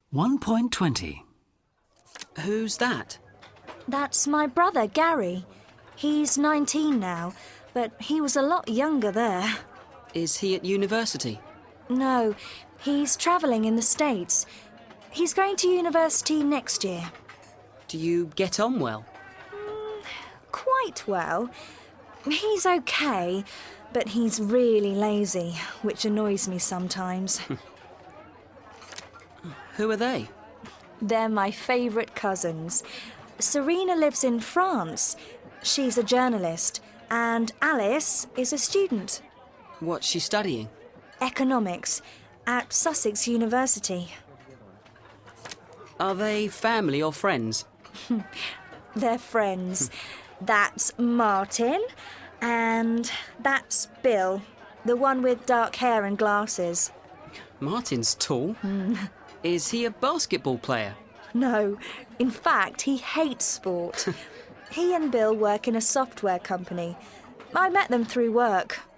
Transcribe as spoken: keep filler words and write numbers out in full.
one point twenty. Who's that? That's my brother, Gary. He's nineteen now, but he was a lot younger there. Is he at university? No, he's travelling in the States. He's going to university next year. Do you get on well? Quite well. He's okay, but he's really lazy, which annoys me sometimes. Who are they? They're my favourite cousins. Serena lives in France. She's a journalist. And Alice is a student. What's she studying? Economics at Sussex University. Are they family or friends? They're friends. That's Martin, and that's Bill, the one with dark hair and glasses. Martin's tall. Is he a basketball player? No, in fact, he hates sport. He and Bill work in a software company. I met them through work.